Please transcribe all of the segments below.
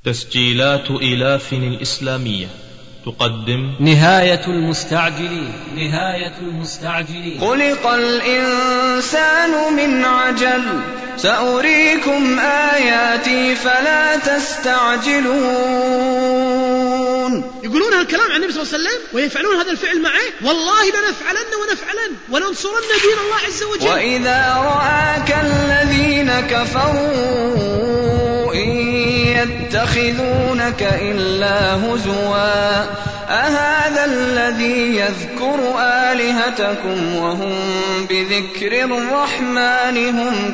تسجيلات إلاف الإسلامية تقدم نهاية المستعجلين. خلق الإنسان من عجل، سأريكم آياتي فلا تستعجلون. يقولون هالكلام عن النبي صلى الله عليه وسلم ويفعلون هذا الفعل معه، والله لنفعلن وننصرن دين الله عز وجل. وإذا رآك الذين كفروا إن يتخذونك إلا هزوا أهذا الذي يذكر آلهتكم وهم بذكر الرحمن هم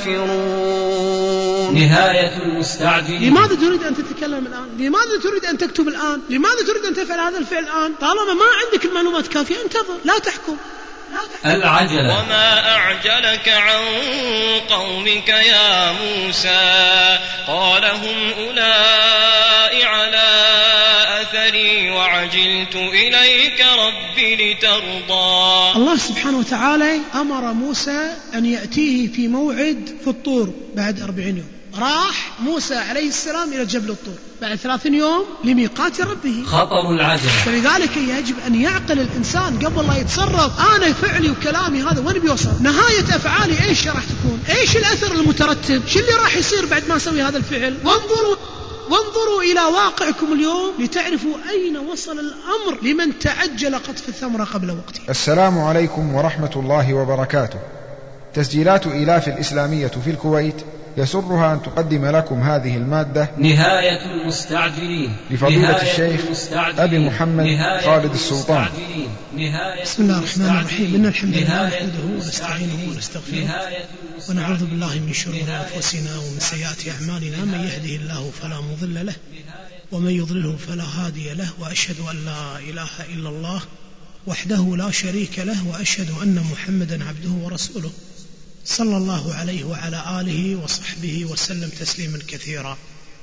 كافرون. نهاية المستعجلين. لماذا تريد أن تتكلم الآن؟ لماذا تريد أن تكتب الآن؟ لماذا تريد أن تفعل هذا الفعل الآن؟ طالما ما عندك المعلومات كافية انتظر، لا تحكم. العجلة. وما أعجلك عن قومك يا موسى؟ قال هم أولئك على أثري وعجلت إليك رب لترضى. الله سبحانه وتعالى أمر موسى أن يأتيه في موعد في الطور بعد 40 يوم. راح موسى عليه السلام إلى جبل الطور بعد 30 يوم لميقات ربه. خطر العجلة. فلذلك يجب أن يعقل الإنسان قبل لا يتصرف. أنا فعلي وكلامي هذا وين بيوصل؟ نهاية أفعالي إيش راح تكون؟ إيش الأثر المترتب؟ شو اللي راح يصير بعد ما أسوي هذا الفعل؟ وانظروا إلى واقعكم اليوم لتعرفوا أين وصل الأمر لمن تعجل قطف الثمرة قبل وقته. السلام عليكم ورحمة الله وبركاته. تسجيلات إلاف الإسلامية في الكويت يسرها أن تقدم لكم هذه المادة نهاية المستعجلين لفضيلة الشيخ أبي محمد خالد السلطان. بسم الله الرحمن الرحيم. إن الحمد لله نحمده ونستعينه ونستغفره ونعوذ بالله من شرور أنفسنا ومن سيئات أعمالنا. من يهده الله فلا مضل له ومن يضلله فلا هادي له، وأشهد أن لا إله إلا الله وحده لا شريك له، وأشهد أن محمدا عبده ورسوله صلى الله عليه وعلى آله وصحبه وسلم تسليما كثيرا.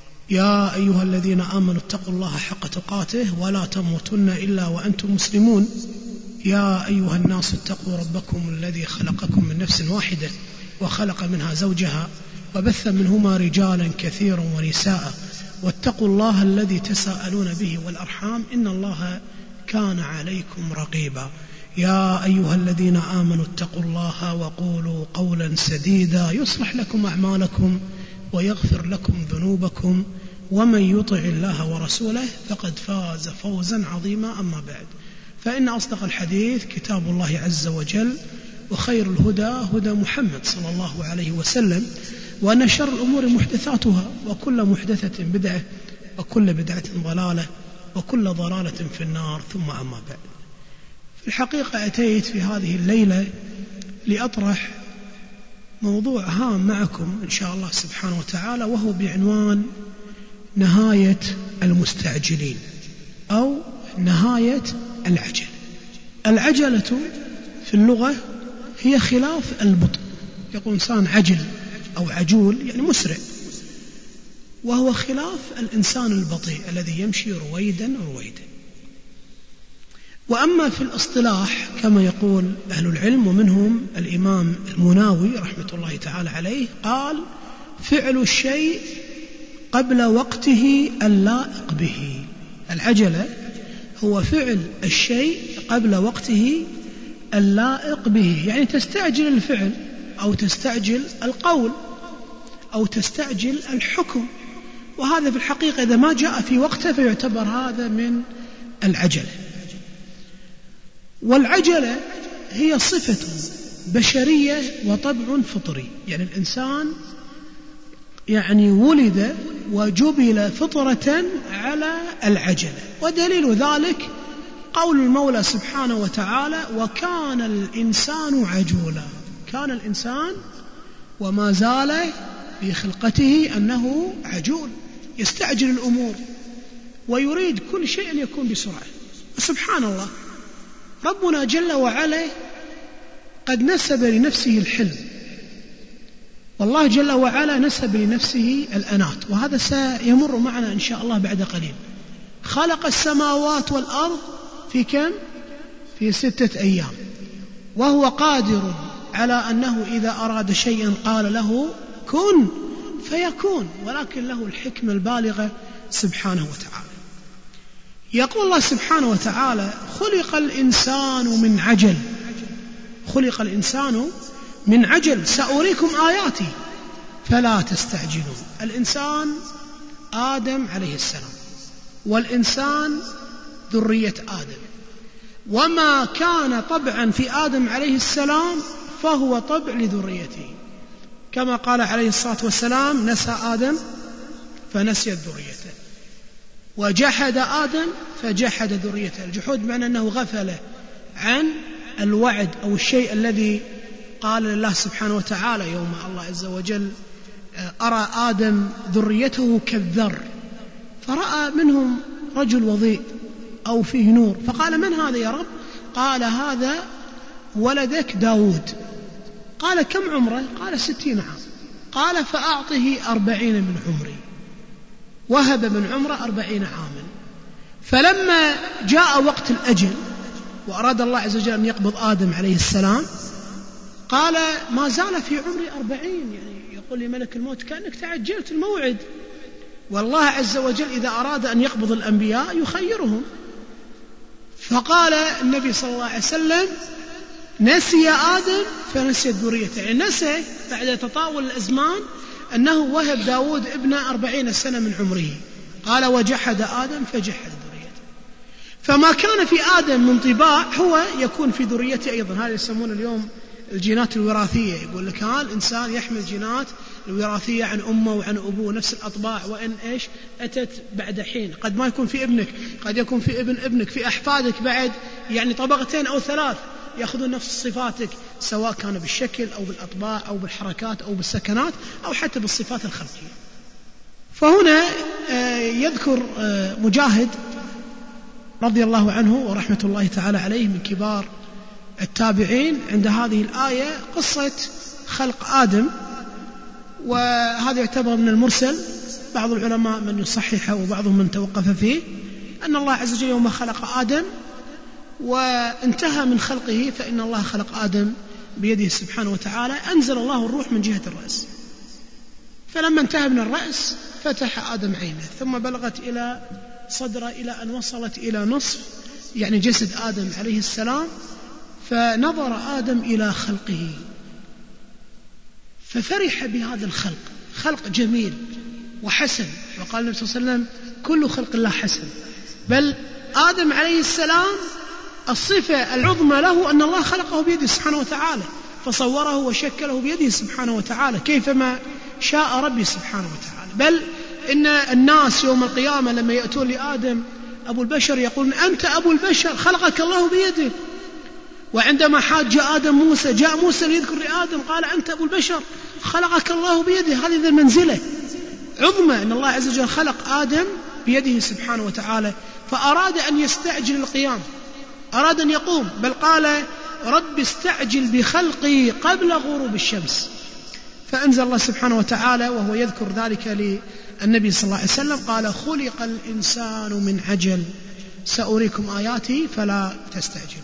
يا أيها الذين آمنوا اتقوا الله حق تقاته ولا تموتن إلا وأنتم مسلمون. يا أيها الناس اتقوا ربكم الذي خلقكم من نفس واحدة وخلق منها زوجها وبث منهما رجالا كثيرا ونساء، واتقوا الله الذي تساءلون به والأرحام إن الله كان عليكم رقيبا. يا أيها الذين آمنوا اتقوا الله وقولوا قولا سديدا يصلح لكم أعمالكم ويغفر لكم ذنوبكم، ومن يطع الله ورسوله فقد فاز فوزا عظيما. أما بعد، فإن أصدق الحديث كتاب الله عز وجل، وخير الهدى هدى محمد صلى الله عليه وسلم، وأن شر الأمور محدثاتها، وكل محدثة بدعة، وكل بدعة ضلالة، وكل ضلالة في النار. ثم أما بعد، في الحقيقة أتيت في هذه الليلة لأطرح موضوع هام معكم إن شاء الله سبحانه وتعالى، وهو بعنوان نهاية المستعجلين أو نهاية العجل. العجلة في اللغة هي خلاف البطء. يقول إنسان عجل أو عجول يعني مسرع، وهو خلاف الإنسان البطيء الذي يمشي رويدا. وأما في الاصطلاح كما يقول أهل العلم، ومنهم الإمام المناوي رحمة الله تعالى عليه، قال: فعل الشيء قبل وقته اللائق به. العجلة هو فعل الشيء قبل وقته اللائق به، يعني تستعجل الفعل أو تستعجل القول أو تستعجل الحكم، وهذا في الحقيقة إذا ما جاء في وقته فيعتبر هذا من العجلة. والعجلة هي صفة بشرية وطبع فطري، يعني الإنسان يعني ولد وجبل فطرة على العجلة. ودليل ذلك قول المولى سبحانه وتعالى: وكان الإنسان عجولا. كان الإنسان وما زال في خلقته أنه عجول، يستعجل الأمور ويريد كل شيء أن يكون بسرعة. سبحان الله، ربنا جل وعلا قد نسب لنفسه الحلم، والله جل وعلا نسب لنفسه الأنات، وهذا سيمر معنا إن شاء الله بعد قليل. خلق السماوات والأرض في كم؟ في 6 أيام، وهو قادر على أنه إذا أراد شيئا قال له كن فيكون، ولكن له الحكمة البالغة سبحانه وتعالى. يقول الله سبحانه وتعالى: خلق الإنسان من عجل، خلق الإنسان من عجل سأريكم آياتي فلا تستعجلون. الإنسان آدم عليه السلام، والإنسان ذرية آدم، وما كان طبعا في آدم عليه السلام فهو طبع لذريته، كما قال عليه الصلاة والسلام: نسى آدم فنسيت ذريته، وجحد آدم فجحد ذريته. الجحود معنى أنه غفل عن الوعد أو الشيء الذي قال لله سبحانه وتعالى يوم الله عز وجل: أرى آدم ذريته كالذر، فرأى منهم رجل وضيء أو فيه نور، فقال: من هذا يا رب؟ قال: هذا ولدك داود. قال: كم عمره؟ قال: 60 عام. قال: فأعطه 40 من عمري. وهب من عمره 40 عاما. فلما جاء وقت الأجل وأراد الله عز وجل أن يقبض آدم عليه السلام، قال: ما زال في عمري 40. يعني يقول لي ملك الموت: كأنك تعجلت الموعد. والله عز وجل إذا أراد أن يقبض الأنبياء يخيرهم. فقال النبي صلى الله عليه وسلم: نسي آدم فنسيت ذريته. يعني نسي بعد تطاول الأزمان أنه وهب داود ابنه 40 سنة من عمره. قال: وجحد آدم فجحد ذريته. فما كان في آدم من طباع هو يكون في ذريته أيضا. هذا يسمون اليوم الجينات الوراثية. يقول لك الإنسان يحمل جينات الوراثية عن أمه وعن أبوه، نفس الأطباع، وإن إيش أتت بعد حين. قد ما يكون في ابنك، قد يكون في ابن ابنك، في أحفادك بعد يعني طبقتين أو 3 يأخذون نفس صفاتك، سواء كان بالشكل أو بالأطباع أو بالحركات أو بالسكنات أو حتى بالصفات الخلقية. فهنا يذكر مجاهد رضي الله عنه ورحمة الله تعالى عليه من كبار التابعين عند هذه الآية قصة خلق آدم، وهذا يعتبر من المرسل. بعض العلماء من يصححه وبعضهم من توقف فيه، أن الله عز وجل يوم خلق آدم وانتهى من خلقه، فإن الله خلق آدم بيده سبحانه وتعالى، أنزل الله الروح من جهة الرأس، فلما انتهى من الرأس فتح آدم عينه، ثم بلغت إلى صدره إلى أن وصلت إلى نصف يعني جسد آدم عليه السلام. فنظر آدم إلى خلقه ففرح بهذا الخلق، خلق جميل وحسن. وقال النبي صلى الله عليه وسلم: كل خلق الله حسن. بل آدم عليه السلام الصفة العظمى له أن الله خلقه بيده سبحانه وتعالى، فصوره وشكله بيده سبحانه وتعالى كيفما شاء ربي سبحانه وتعالى. بل إن الناس يوم القيامة لما يأتون لآدم أبو البشر يقولون: أنت أبو البشر خلقك الله بيده. وعندما حاج آدم موسى، جاء موسى ليذكر لآدم قال: أنت أبو البشر خلقك الله بيده. هذه المنزلة عظمى أن الله عز وجل خلق آدم بيده سبحانه وتعالى. فأراد أن يستعجل القيام، أراد أن يقوم، بل قال: رب استعجل بخلقي قبل غروب الشمس. فأنزل الله سبحانه وتعالى وهو يذكر ذلك للنبي صلى الله عليه وسلم، قال: خلق الإنسان من عجل سأريكم آياتي فلا تستعجلون.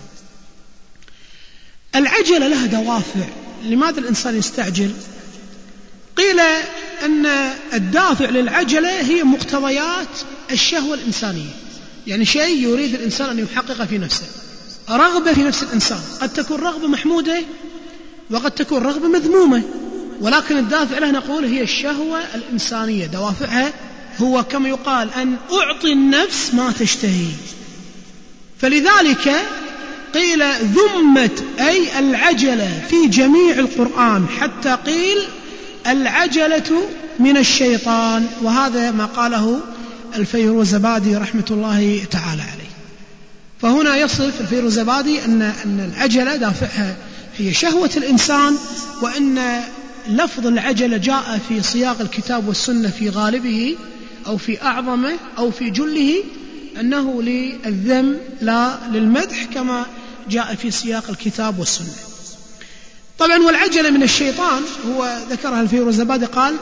العجلة لها دوافع. لماذا الإنسان يستعجل؟ قيل أن الدافع للعجلة هي مقتضيات الشهوة الإنسانية، يعني شيء يريد الإنسان أن يحقق في نفسه، رغبة في نفس الإنسان. قد تكون رغبة محمودة وقد تكون رغبة مذمومة، ولكن الدافع له نقول هي الشهوة الإنسانية. دوافعها هو كما يقال أن أعطي النفس ما تشتهي. فلذلك قيل ذمت أي العجلة في جميع القرآن، حتى قيل العجلة من الشيطان، وهذا ما قاله الفيروزبادي رحمة الله تعالى عليه. فهنا يصف الفيروزبادي أن العجلة دافعها هي شهوة الإنسان، وأن لفظ العجلة جاء في سياق الكتاب والسنة في غالبه أو في أعظمه أو في جله أنه للذم لا للمدح، كما جاء في سياق الكتاب والسنة. طبعا والعجلة من الشيطان هو ذكرها الفيروزبادي قال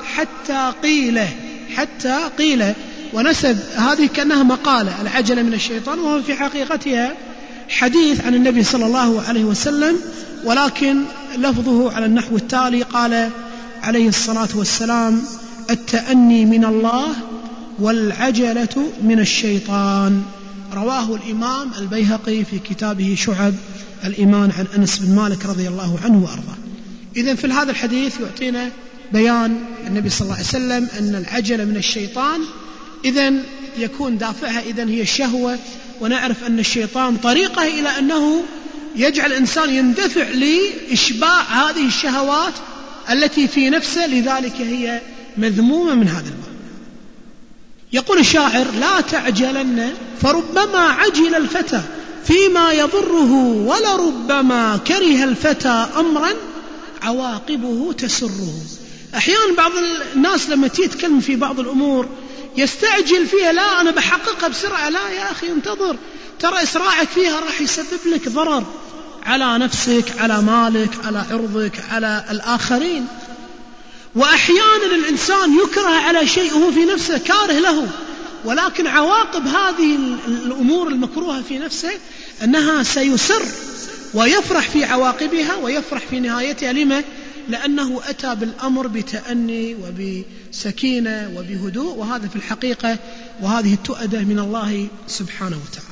حتى قيل ونسب هذه كأنها مقالة العجلة من الشيطان، وهو في حقيقتها حديث عن النبي صلى الله عليه وسلم، ولكن لفظه على النحو التالي: قال عليه الصلاة والسلام: التأني من الله والعجلة من الشيطان. رواه الإمام البيهقي في كتابه شعب الإيمان عن أنس بن مالك رضي الله عنه وأرضاه. إذن في هذا الحديث يعطينا بيان النبي صلى الله عليه وسلم أن العجلة من الشيطان، إذن يكون دافعها إذن هي الشهوة، ونعرف أن الشيطان طريقه إلى أنه يجعل الإنسان يندفع لإشباع هذه الشهوات التي في نفسه، لذلك هي مذمومة من هذا الباب. يقول الشاعر: لا تعجلن فربما عجل الفتى فيما يضره، ولربما كره الفتى أمرا عواقبه تسره. أحيانا بعض الناس لما تتكلم في بعض الأمور يستعجل فيها، لا أنا بحققها بسرعة، لا يا أخي انتظر، ترى إسراعك فيها راح يسبب لك ضرر على نفسك، على مالك، على عرضك، على الآخرين. وأحيانا الإنسان يكره على شيء وهو في نفسه كاره له، ولكن عواقب هذه الأمور المكروهة في نفسه أنها سيسر ويفرح في عواقبها ويفرح في نهايتها. لما؟ لأنه أتى بالأمر بتأني وبسكينة وبهدوء، وهذا في الحقيقة وهذه التؤدة من الله سبحانه وتعالى.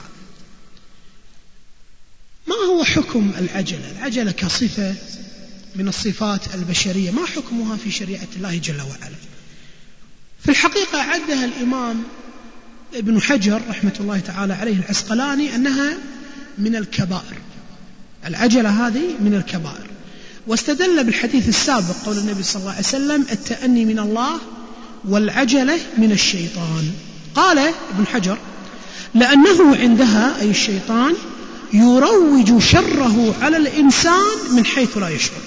ما هو حكم العجلة؟ العجلة كصفة من الصفات البشرية، ما حكمها في شريعة الله جل وعلا؟ في الحقيقة عدها الإمام ابن حجر رحمة الله تعالى عليه العسقلاني أنها من الكبائر، العجلة هذه من الكبائر، واستدل بالحديث السابق قول النبي صلى الله عليه وسلم: التأني من الله والعجلة من الشيطان. قال ابن حجر: لأنه عندها أي الشيطان يروج شره على الإنسان من حيث لا يشعر.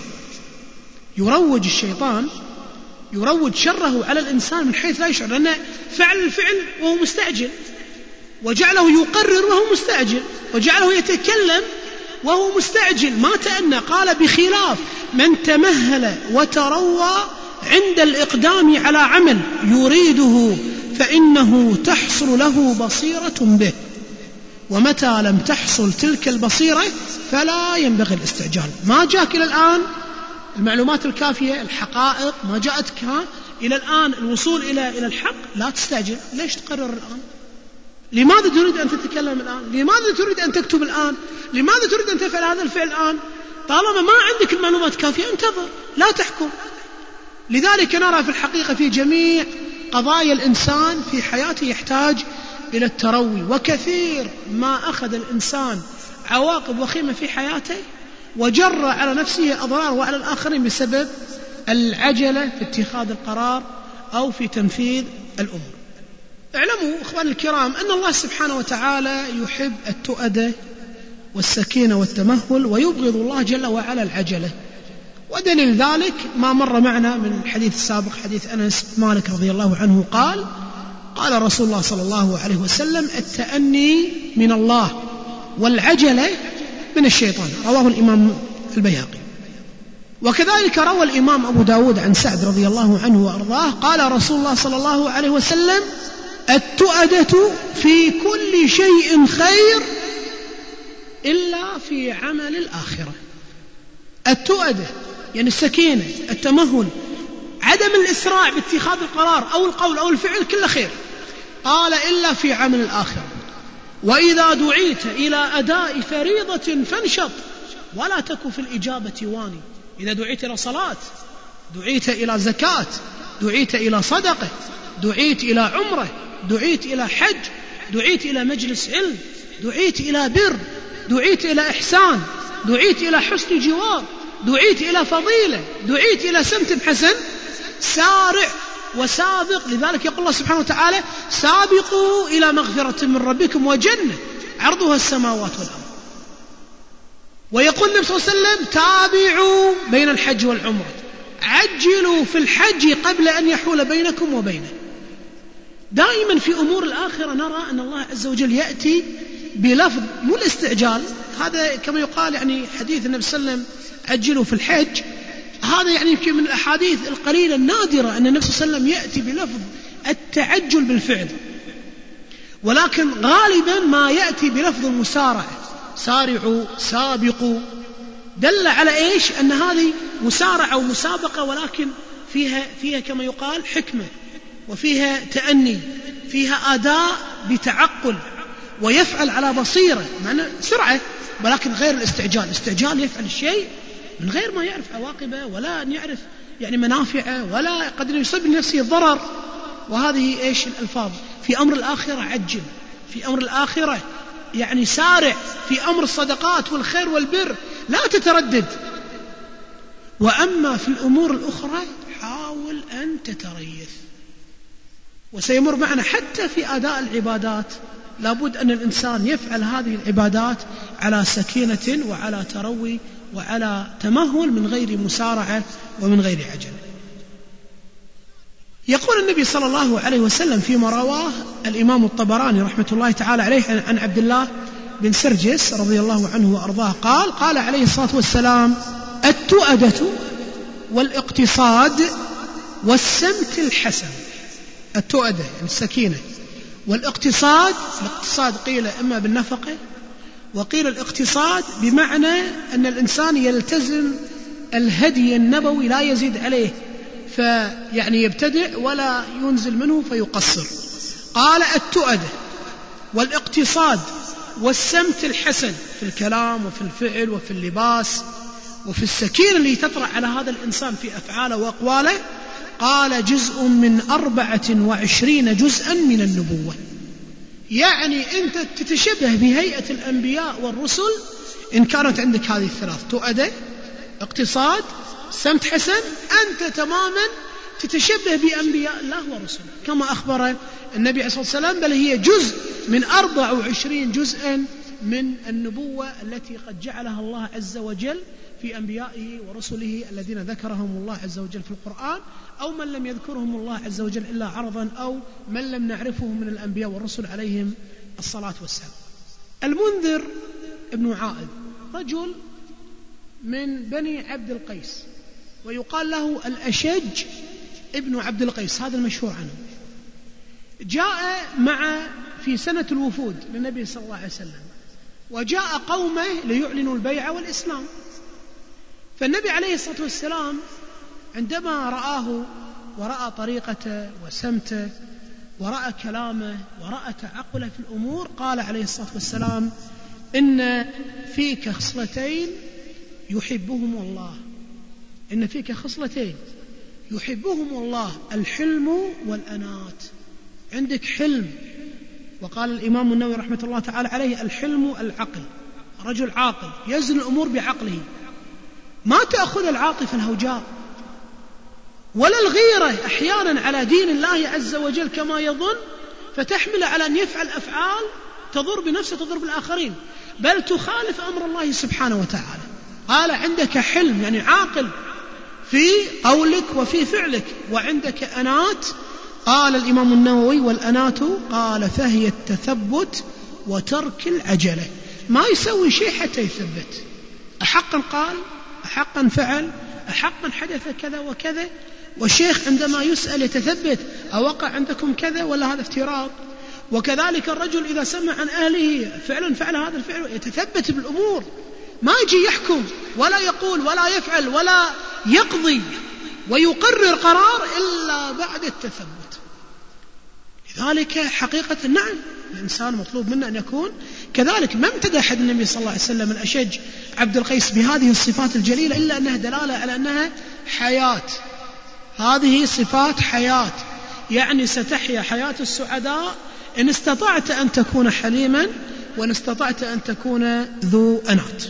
يروج الشيطان يروج شره على الإنسان من حيث لا يشعر، لأنه فعل الفعل وهو مستعجل، وجعله يقرر وهو مستعجل، وجعله يتكلم وهو مستعجل ما تأنى. قال: بخلاف من تمهل وتروى عند الإقدام على عمل يريده فإنه تحصل له بصيرة به، ومتى لم تحصل تلك البصيرة فلا ينبغي الاستعجال. ما جاءك إلى الآن المعلومات الكافية، الحقائق ما جاءتك إلى الآن الوصول إلى الحق، لا تستعجل. ليش تقرر الآن؟ لماذا تريد أن تتكلم الآن؟ لماذا تريد أن تكتب الآن؟ لماذا تريد أن تفعل هذا الفعل الآن؟ طالما ما عندك المعلومات كافية انتظر، لا تحكم. لذلك نرى في الحقيقة في جميع قضايا الإنسان في حياته يحتاج إلى التروي، وكثير ما أخذ الإنسان عواقب وخيمة في حياته وجر على نفسه أضرار وعلى الآخرين بسبب العجلة في اتخاذ القرار أو في تنفيذ الأمور. اعلموا أخواني الكرام أن الله سبحانه وتعالى يحب التؤدة والسكينة والتمهل، ويبغض الله جل وعلا العجلة. ودليل ذلك ما مر معنا من الحديث السابق، حديث أنس بن مالك رضي الله عنه قال رسول الله صلى الله عليه وسلم: التأني من الله والعجلة من الشيطان. رواه الإمام البيهقي. وكذلك روى الإمام أبو داود عن سعد رضي الله عنه وأرضاه قال رسول الله صلى الله عليه وسلم: التؤدة في كل شيء خير إلا في عمل الآخرة. التؤدة يعني السكينة، التمهل، عدم الإسراع باتخاذ القرار أو القول أو الفعل، كله خير. قال: إلا في عمل الآخرة. وإذا دعيت إلى أداء فريضة فانشط ولا تك في الإجابة واني. إذا دعيت إلى صلاة، دعيت إلى زكاة، دعيت إلى صدقة، دعيت إلى عمرة، دعيت إلى حج، دعيت إلى مجلس علم، دعيت إلى بر، دعيت إلى إحسان، دعيت إلى حسن جوار، دعيت إلى فضيلة، دعيت إلى سمت حسن، سارع وسابق. لذلك يقول الله سبحانه وتعالى: سابقوا إلى مغفرة من ربكم وجنة عرضها السماوات والأرض. ويقول النبي صلى الله عليه وسلم: تابعوا بين الحج والعمرة، عجلوا في الحج قبل أن يحول بينكم وبينه. دائما في أمور الآخرة نرى أن الله عز وجل يأتي بلفظ مو الاستعجال، هذا كما يقال يعني حديث النبي صلى الله عليه وسلم: عجلوا في الحج، هذا يعني يمكن من الأحاديث القليلة النادرة أن النبي صلى الله عليه وسلم يأتي بلفظ التعجل بالفعل، ولكن غالبا ما يأتي بلفظ المسارعة: سارعوا، سابقوا. دل على إيش؟ أن هذه مسارعة ومسابقة ولكن فيها كما يقال حكمة، وفيها تأني، فيها أداء بتعقل، ويفعل على بصيرة، معنى سرعة، ولكن غير الاستعجال يفعل الشيء من غير ما يعرف عواقبه، ولا أن يعرف يعني منافعه، ولا قد يصيب لنفسه ضرر. وهذه إيش الألفاظ؟ في أمر الآخرة عجل، في أمر الآخرة يعني سارع، في أمر الصدقات والخير والبر لا تتردد. وأما في الأمور الأخرى حاول أن تتريث. وسيمر معنا حتى في أداء العبادات، لابد أن الإنسان يفعل هذه العبادات على سكينة وعلى تروي وعلى تمهل، من غير مسارعة ومن غير عجلة. يقول النبي صلى الله عليه وسلم فيما رواه الإمام الطبراني رحمة الله تعالى عليه عن عبد الله بن سرجس رضي الله عنه وأرضاه قال عليه الصلاة والسلام: التؤدة والاقتصاد والسمت الحسن. التؤدة يعني السكينة، والاقتصاد قيل إما بالنفقة، وقيل الاقتصاد بمعنى أن الإنسان يلتزم الهدي النبوي لا يزيد عليه، فيعني يبتدع ولا ينزل منه فيقصر. قال التؤدة والاقتصاد والسمت الحسن في الكلام وفي الفعل وفي اللباس وفي السكينة اللي تطرأ على هذا الإنسان في أفعاله وأقواله. قال جزء من 24 جزءا من النبوة. يعني أنت تتشبه بهيئة الأنبياء والرسل إن كانت عندك هذه الثلاث: تؤدة، اقتصاد، سمت حسن، أنت تماما تتشبه بأنبياء الله ورسله كما أخبر النبي عليه الصلاة والسلام، بل هي جزء من 24 جزءا من النبوة التي قد جعلها الله عز وجل في أنبيائه ورسله الذين ذكرهم الله عز وجل في القرآن، أو من لم يذكرهم الله عز وجل إلا عرضا، أو من لم نعرفهم من الأنبياء والرسل عليهم الصلاة والسلام. المنذر ابن عائذ رجل من بني عبد القيس، ويقال له الأشج ابن عبد القيس، هذا المشهور عنه. جاء في سنة الوفود للنبي صلى الله عليه وسلم، وجاء قومه ليعلنوا البيعة والإسلام. فالنبي عليه الصلاة والسلام عندما رآه ورأى طريقته وسمته ورأى كلامه ورأى تعقله في الأمور، قال عليه الصلاة والسلام: إن فيك خصلتين يحبهم الله، إن فيك خصلتين يحبهم الله، الحلم والأنات. عندك حلم، وقال الإمام النووي رحمة الله تعالى عليه: الحلم العقل، رجل عاقل يزن الأمور بعقله، ما تأخذ العاطفة الهوجاء ولا الغيرة أحيانا على دين الله عز وجل كما يظن، فتحمل على أن يفعل أفعال تضر بنفسه تضر بالآخرين، بل تخالف أمر الله سبحانه وتعالى. قال: عندك حلم يعني عاقل في قولك وفي فعلك، وعندك أنات. قال الإمام النووي: والأنات قال فهي التثبت وترك العجلة، ما يسوي شيء حتى يثبت. أحقا قال، أحقا فعل، أحقا حدث كذا وكذا. والشيخ عندما يسأل يتثبت: أوقع عندكم كذا ولا هذا افتراض؟ وكذلك الرجل إذا سمع عن أهله فعلا فعل هذا الفعل يتثبت بالأمور، ما يجي يحكم ولا يقول ولا يفعل ولا يقضي ويقرر قرار إلا بعد التثبت. لذلك حقيقة نعم الإنسان مطلوب منه أن يكون كذلك. ما امتدح النبي صلى الله عليه وسلم الأشج عبد القيس بهذه الصفات الجليلة إلا أنها دلالة على أنها حياة. هذه صفات حياة، يعني ستحيا حياة السعداء إن استطعت أن تكون حليما، وإن استطعت أن تكون ذو أنات.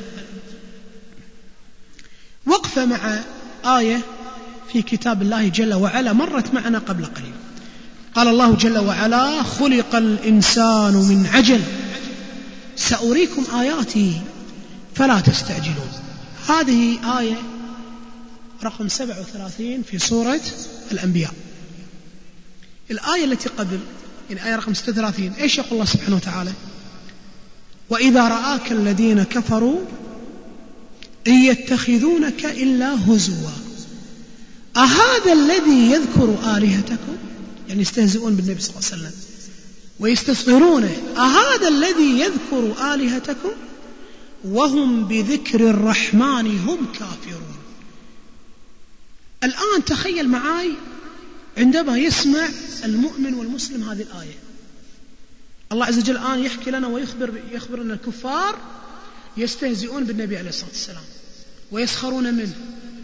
وقفة مع آية في كتاب الله جل وعلا مرت معنا قبل قليل. قال الله جل وعلا: خلق الإنسان من عجل سأريكم آياتي فلا تستعجلون. هذه آية رقم 37 في سورة الأنبياء. الآية التي قبل يعني آية رقم 36 إيش يقول الله سبحانه وتعالى؟ وإذا رآك الذين كفروا إن يتخذونك إلا هزوا أهذا الذي يذكر آلهتكم، يعني يستهزئون بالنبي صلى الله عليه وسلم ويستصغرونه، أهذا الذي يذكر آلهتكم وهم بذكر الرحمن هم كافرون. الآن تخيل معاي عندما يسمع المؤمن والمسلم هذه الآية، الله عز وجل الآن يحكي لنا ويخبر أن الكفار يستهزئون بالنبي عليه الصلاة والسلام ويسخرون منه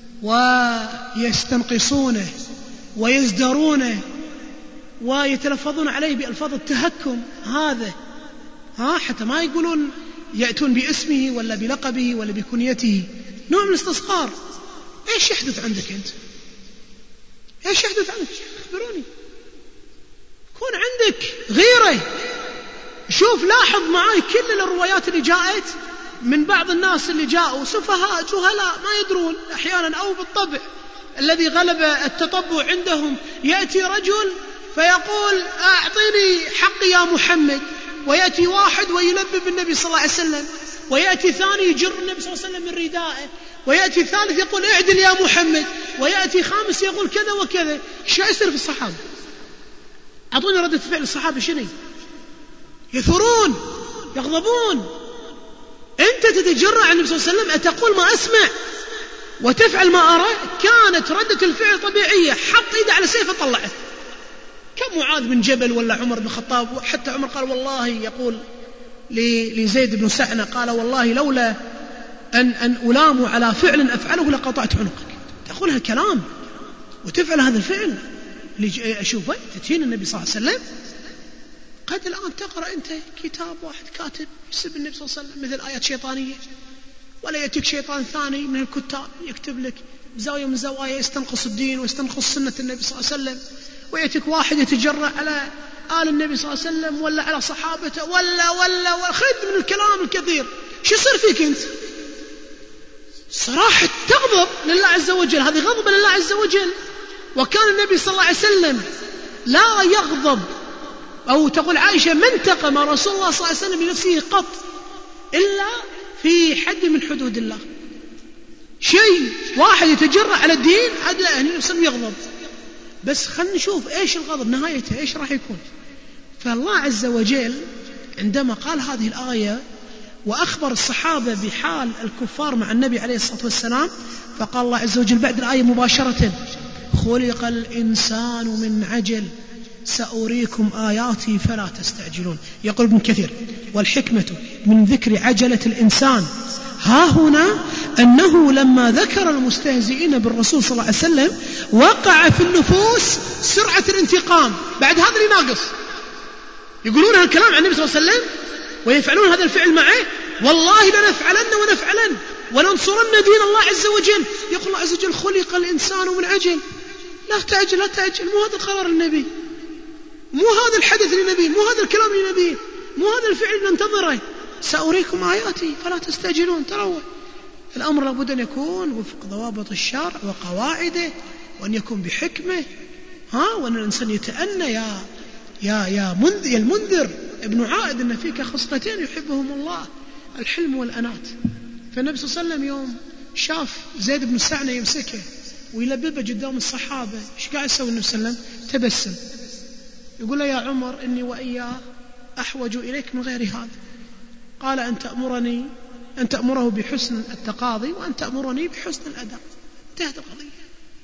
ويستنقصونه ويزدرونه ويتلفظون عليه بألفاظ التهكم هذا، حتى ما يقولون يأتون باسمه ولا بلقبه ولا بكنيته، نوع من الاستصغار. ايش يحدث عندك انت؟ ايش يحدث عندك؟ اخبروني. كون عندك غيرة. شوف لاحظ معي كل الروايات اللي جاءت من بعض الناس اللي جاءوا سفهاء جهلاء ما يدرون احيانا او بالطبع الذي غلب التطبع عندهم، يأتي رجل فيقول أعطيني حقي يا محمد، ويأتي واحد ويلبب النبي صلى الله عليه وسلم، ويأتي ثاني يجر النبي صلى الله عليه وسلم من ردائه، ويأتي ثالث يقول اعدل يا محمد، ويأتي خامس يقول كذا وكذا. شو يصير في الصحابة؟ أعطوني ردة فعل الصحابة شنو؟ يثورون يغضبون. أنت تتجرأ على النبي صلى الله عليه وسلم أتقول ما أسمع وتفعل ما أرى؟ كانت ردة الفعل طبيعية، حط إيده على سيفه طلعه. كم معاذ بن جبل ولا عمر بن الخطاب، حتى عمر قال والله، يقول لزيد بن سعنة قال والله لولا أن ألام على فعل أفعله لقطعت عنقك. تقول هالكلام وتفعل هذا الفعل اللي أشوفه تتين النبي صلى الله عليه وسلم. قد الآن تقرأ أنت كتاب واحد كاتب يسب النبي صلى الله عليه وسلم مثل آيات شيطانية، ولا يأتيك شيطان ثاني من الكتاب يكتب لك زاوية من زوايا يستنقص الدين ويستنقص سنة النبي صلى الله عليه وسلم، ويأتيك واحد يتجرأ على آل النبي صلى الله عليه وسلم ولا على صحابته ولا خذ من الكلام الكثير. شو يصير فيك أنت؟ صراحة تغضب لله عز وجل، هذه غضبة لله عز وجل. وكان النبي صلى الله عليه وسلم لا يغضب، أو تقول عائشة ما انتقم رسول الله صلى الله عليه وسلم لنفسه قط إلا في حد من حدود الله. شيء واحد يتجرأ على الدين عاد لا، النبي صلى الله عليه وسلم يغضب. بس خلنا نشوف ايش الغضب نهايته ايش راح يكون. فالله عز وجل عندما قال هذه الآية وأخبر الصحابة بحال الكفار مع النبي عليه الصلاة والسلام، فقال الله عز وجل بعد الآية مباشرة خلق الإنسان من عجل سأريكم آياتي فلا تستعجلون. يقول ابن كثير والحكمة من ذكر عجلة الإنسان ها هنا أنه لما ذكر المستهزئين بالرسول صلى الله عليه وسلم وقع في النفوس سرعة الانتقام. بعد هذا اللي ناقص يقولون هالكلام عن النبي صلى الله عليه وسلم ويفعلون هذا الفعل معه، والله لنفعلن ونفعلن وننصرن دين الله عز وجل. يقول الله عز وجل خلق الإنسان من عجل. لا تعجل لا تعجل، مو هذا القرار النبي، مو هذا الحدث للنبي، مو هذا الكلام للنبي، مو هذا الفعل ننتظره. سأريكم آياتي فلا تستعجلون. ترى الأمر لابد أن يكون وفق ضوابط الشرع وقواعده، وأن يكون بحكمة، وأن الإنسان يتأنى. يا المنذر ابن عائد إن فيك خصلتين يحبهم الله، الحلم والأنات. فالنبي صلى الله عليه وسلم يوم شاف زيد بن سعنة يمسكه ويلببه قدام الصحابة، ايش قاعد يسوي النبي صلى الله عليه وسلم؟ تبسم. يقول له يا عمر إني وإياه أحوج إليك من غير هذا. قال أن تأمره بحسن التقاضي وأن تأمرني بحسن الأداء. انتهت القضية.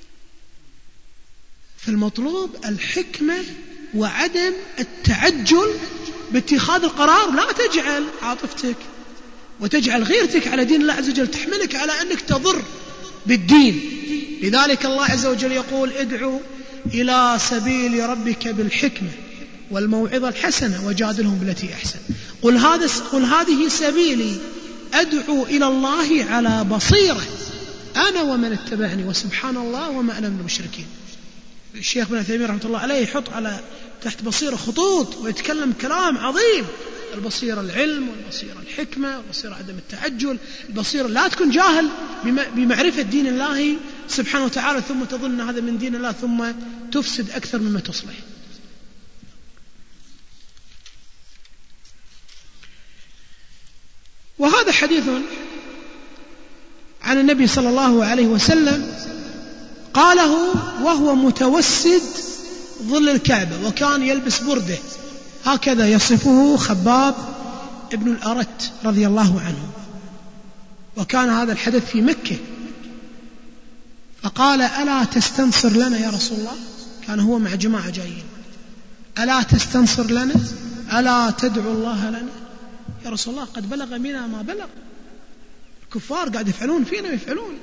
فالمطلوب الحكمة وعدم التعجل باتخاذ القرار. لا تجعل عاطفتك وتجعل غيرتك على دين الله عز وجل تحملك على أنك تضر بالدين. لذلك الله عز وجل يقول ادعو إلى سبيل ربك بالحكمة والموعظة الحسنة وجادلهم بالتي أحسن. قل هذه سبيلي أدعو إلى الله على بصيرة أنا ومن اتبعني وسبحان الله وما أنا من المشركين. الشيخ ابن تيمية رحمة الله عليه يحط على تحت بصيرة خطوط ويتكلم كلام عظيم. البصيرة العلم، والبصيرة الحكمة، والبصيرة عدم التعجل، البصيرة لا تكون جاهل بمعرفة دين الله سبحانه وتعالى ثم تظن هذا من دين الله ثم تفسد أكثر مما تصلح. وهذا حديث عن النبي صلى الله عليه وسلم قاله وهو متوسد ظل الكعبة، وكان يلبس برده هكذا يصفه خباب ابن الأرت رضي الله عنه. وكان هذا الحدث في مكة. فقال ألا تستنصر لنا يا رسول الله؟ كان هو مع جماعة جايين. ألا تستنصر لنا؟ ألا تدعو الله لنا؟ يا رسول الله قد بلغ منا ما بلغ، الكفار قاعد يفعلون فينا ويفعلون،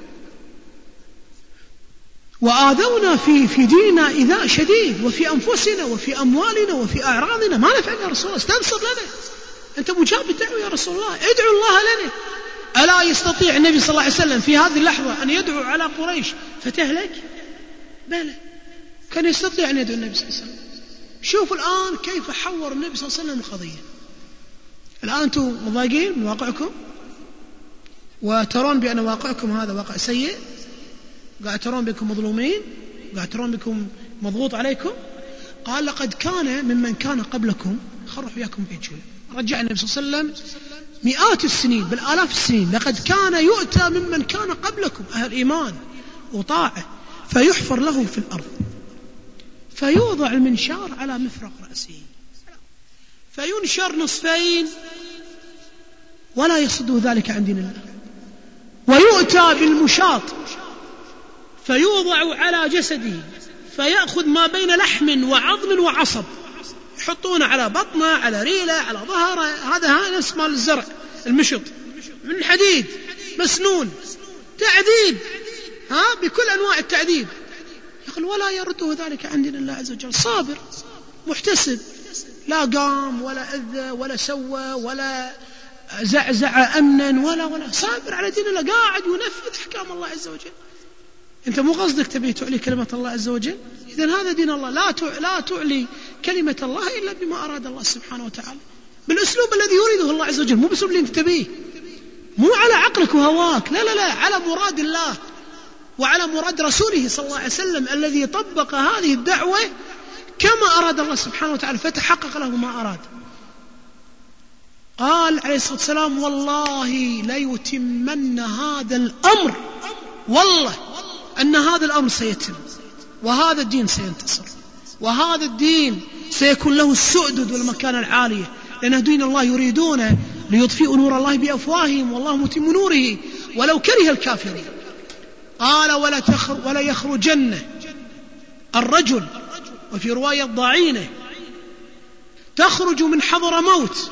وآذونا في ديننا إيذاء شديد، وفي أنفسنا وفي أموالنا وفي أعراضنا، ما نفعل يا رسول الله، استنصر لنا، أنت مجاب الدعوة يا رسول الله، ادعو الله لنا. ألا يستطيع النبي صلى الله عليه وسلم في هذه اللحظة أن يدعو على قريش فتهلك؟ بلى، كان يستطيع أن يدعو النبي صلى الله عليه وسلم. شوفوا الآن كيف حور النبي صلى الله عليه وسلم القضية. الآن أنتم مضايقين من واقعكم وترون بأن واقعكم هذا واقع سيء، قاعد ترون بكم مظلومين، قاعد ترون بكم مضغوط عليكم. قال لقد كان ممن كان قبلكم، خلوا وياكم بيجون، رجع النبي صلى الله عليه وسلم مئات السنين بالآلاف السنين، لقد كان يؤتى ممن كان قبلكم أهل إيمان وطاعة فيحفر له في الأرض فيوضع المنشار على مفرق رأسه فينشر نصفين ولا يصد ذلك عن دين الله، ويؤتى بالمشاط فيوضع على جسده فيأخذ ما بين لحم وعظم وعصب، يحطونه على بطنه على ريله على ظهره، هذا نفس مال الزرع المشط من حديد مسنون، تعذيب بكل أنواع التعذيب. يقول ولا يرده ذلك عن دين الله عز وجل، صابر محتسب، لا قام ولا أذى ولا سوى ولا زعزع أمنا ولا صابر على دين الله، قاعد ينفذ أحكام الله عز وجل. أنت مو قصدك تبي تعلي كلمة الله عز وجل؟ إذن هذا دين الله، لا تعلي كلمة الله إلا بما أراد الله سبحانه وتعالى، بالأسلوب الذي يريده الله عز وجل، مو بأسلوب اللي أنت تبيه، مو على عقلك وهواك، لا على مراد الله وعلى مراد رسوله صلى الله عليه وسلم الذي طبق هذه الدعوة كما أراد الله سبحانه وتعالى فتحقق له ما أراد. قال عليه الصلاة والسلام والله ليتمن هذا الأمر، والله أن هذا الأمر سيتم، وهذا الدين سينتصر، وهذا الدين سيكون له السؤدد والمكانة العالية، لأن دين الله يريدون ليطفئوا نور الله بأفواههم والله متم نوره ولو كره الكافرون. قال ولا يخرجن الرجل، وفي رواية ضعينة تخرج من حضر موت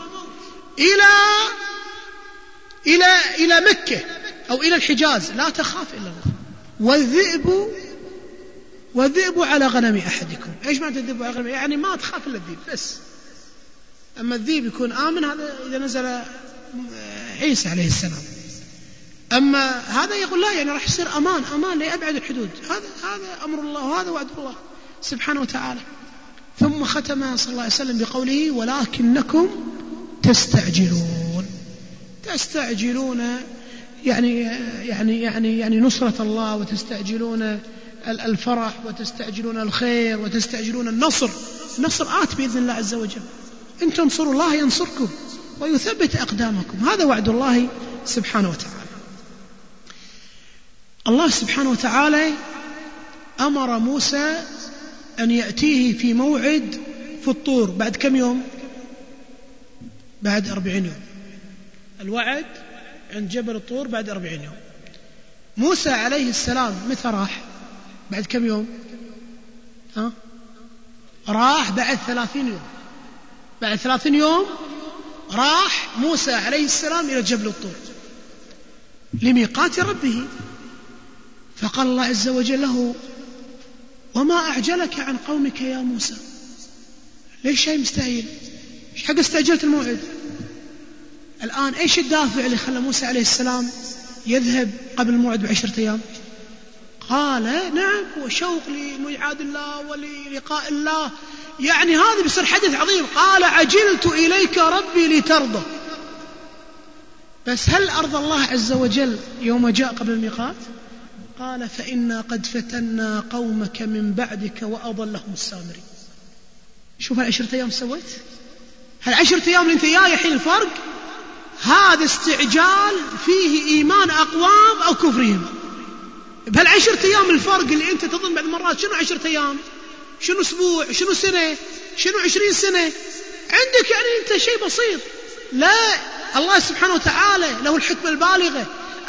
إلى مكة أو إلى الحجاز لا تخاف إلا الله، والذئب على غنم أحدكم. إيش معنى الذئب على غنم؟ يعني ما تخاف إلا الذئب بس، أما الذئب يكون آمن هذا إذا نزل عيسى عليه السلام، أما هذا يقول لا، يعني راح يصير أمان لأبعد الحدود، هذا أمر الله وهذا وعد الله سبحانه وتعالى. ثم ختم صلى الله عليه وسلم بقوله ولكنكم تستعجلون يعني نصرة الله، وتستعجلون الفرح، وتستعجلون الخير، وتستعجلون النصر آت بإذن الله عز وجل، إن تنصروا الله ينصركم ويثبت أقدامكم، هذا وعد الله سبحانه وتعالى. الله سبحانه وتعالى أمر موسى أن يأتيه في موعد في الطور بعد كم يوم؟ بعد 40 يوم. الوعد عند جبل الطور بعد 40 يوم. موسى عليه السلام متى راح؟ بعد كم يوم؟ راح بعد 30 يوم. بعد 30 يوم راح موسى عليه السلام إلى جبل الطور لميقات ربه، فقال الله عز وجل له وما أعجلك عن قومك يا موسى؟ ليش شيء مستعجل؟ ايش حق استعجلت الموعد؟ الآن ايش الدافع اللي خلى موسى عليه السلام يذهب قبل الموعد ب10 أيام؟ قال نعم هو شوق لميعاد الله وللقاء الله، يعني هذا بيصير حدث عظيم. قال عجلت إليك ربي لترضى. بس هل أرضى الله عز وجل يوم جاء قبل الميقات؟ قال فإنا قد فتنا قومك من بعدك وأضلهم السامري. شوف 10 أيام سويت، 10 أيام اللي انت جاي الحين الفرق، هذا استعجال فيه إيمان أقوام أو كفرهم. بهال10 أيام الفرق اللي انت تظن بعد مرات شنو 10 أيام، شنو أسبوع، شنو سنة، شنو 20 سنة عندك، يعني انت شيء بسيط. لا، الله سبحانه وتعالى له الحكمة البالغة،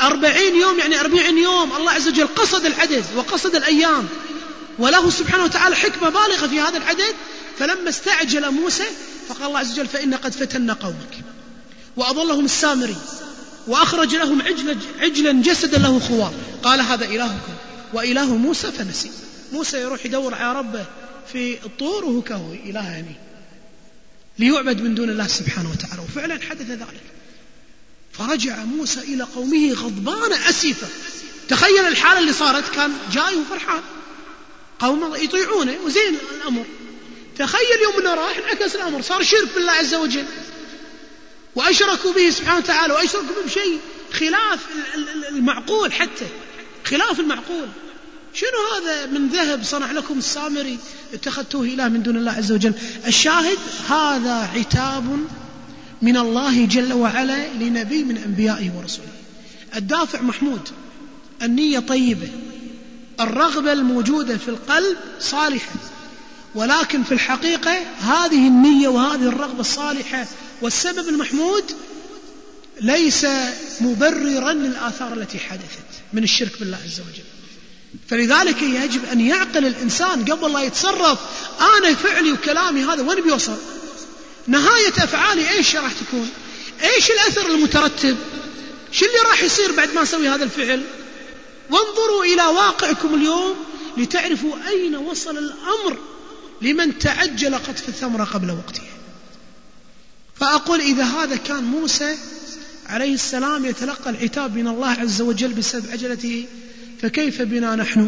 40 يوم يعني 40 يوم. الله عز وجل قصد العدد وقصد الأيام، وله سبحانه وتعالى حكمة بالغة في هذا العدد. فلما استعجل موسى فقال الله عز وجل فإن قد فتنا قومك وأضلهم السامري وأخرج لهم عجلا جسدا له خوار قال هذا إلهكم وإله موسى فنسي. موسى يروح يدور على ربه في الطور وهو كهو إله يعني ليعبد من دون الله سبحانه وتعالى، وفعلا حدث ذلك. فرجع موسى إلى قومه غضبان أسفا. تخيل الحالة اللي صارت، كان جاي وفرحان، قوم يطيعونه وزين الأمر. تخيل يوم أنه راح انعكس الأمر، صار شرك بالله عز وجل وأشركوا به سبحانه وتعالى، وأشركوا به بشيء خلاف المعقول، حتى خلاف المعقول. شنو هذا؟ من ذهب صنع لكم السامري اتخذتوه إله من دون الله عز وجل. الشاهد هذا عتاب من الله جل وعلا لنبي من أنبيائه ورسوله. الدافع محمود، النية طيبة، الرغبة الموجودة في القلب صالحة، ولكن في الحقيقة هذه النية وهذه الرغبة الصالحة والسبب المحمود ليس مبررا للآثار التي حدثت من الشرك بالله عز وجل. فلذلك يجب أن يعقل الإنسان قبل لا يتصرف. أنا فعلي وكلامي هذا وين بيوصل؟ نهاية أفعالي إيش راح تكون؟ إيش الأثر المترتب؟ شو اللي راح يصير بعد ما أسوي هذا الفعل؟ وانظروا إلى واقعكم اليوم لتعرفوا أين وصل الأمر لمن تعجل قطف الثمرة قبل وقتها. فأقول إذا هذا كان موسى عليه السلام يتلقى العتاب من الله عز وجل بسبب عجلته، فكيف بنا نحن؟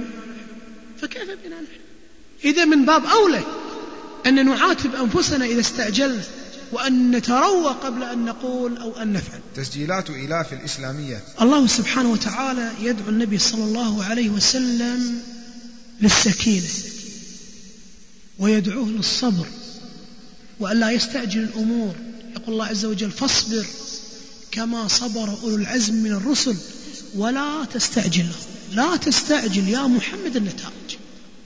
إذا من باب أولى أن نعاتب أنفسنا إذا استعجلنا، وأن نتروى قبل أن نقول أو أن نفعل. تسجيلات إلاف الإسلامية. الله سبحانه وتعالى يدعو النبي صلى الله عليه وسلم للسكينة، ويدعوه للصبر، وأن لا يستعجل الأمور. يقول الله عز وجل فاصبر كما صبر أولو العزم من الرسل ولا تستعجل له. لا تستعجل يا محمد النتائج،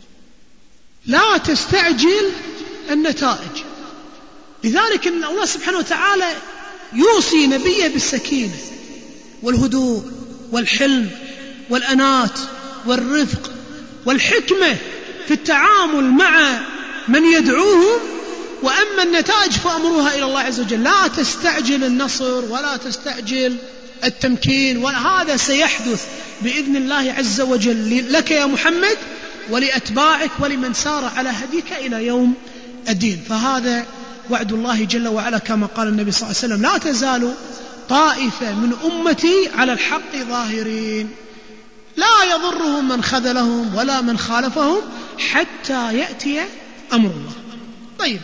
لا تستعجل النتائج. لذلك إن الله سبحانه وتعالى يوصي نبيه بالسكينة والهدوء والحلم والأنات والرفق والحكمة في التعامل مع من يدعوهم. وأما النتائج فأمرها إلى الله عز وجل. لا تستعجل النصر ولا تستعجل التمكين، وهذا سيحدث بإذن الله عز وجل لك يا محمد ولأتباعك ولمن سار على هديك إلى يوم الدين. فهذا وعد الله جل وعلا كما قال النبي صلى الله عليه وسلم لا تزال طائفة من أمتي على الحق ظاهرين لا يضرهم من خذلهم ولا من خالفهم حتى يأتي أمر الله. طيب،